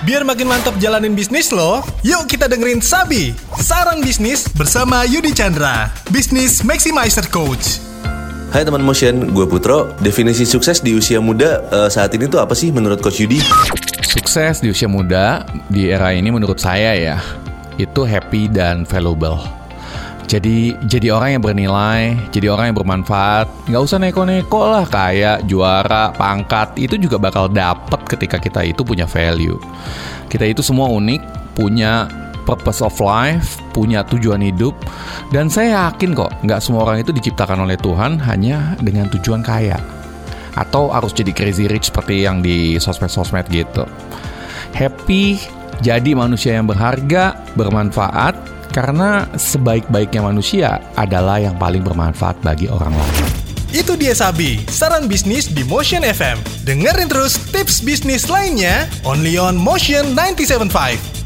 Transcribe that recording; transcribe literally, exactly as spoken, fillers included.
Biar makin mantap jalanin bisnis lo, yuk kita dengerin Sabi, Saran Bisnis bersama Yudi Chandra, Business Maximizer Coach. Hai teman Motion, gue Putro. Definisi sukses di usia muda uh, saat ini tuh apa sih menurut Coach Yudi? Sukses di usia muda di era ini menurut saya ya, itu happy dan valuable. Jadi jadi orang yang bernilai, jadi orang yang bermanfaat. Nggak usah neko-neko lah, kayak juara, pangkat, itu juga bakal dapet ketika kita itu punya value. Kita itu semua unik, punya purpose of life, punya tujuan hidup. Dan saya yakin kok, nggak semua orang itu diciptakan oleh Tuhan hanya dengan tujuan kaya. Atau harus jadi crazy rich seperti yang di sosmed-sosmed gitu. Happy, jadi manusia yang berharga, bermanfaat. Karena sebaik-baiknya manusia adalah yang paling bermanfaat bagi orang lain. Itu dia Sabi, Saran Bisnis di Motion F M. Dengerin terus tips bisnis lainnya only on Motion sembilan tujuh tujuh lima.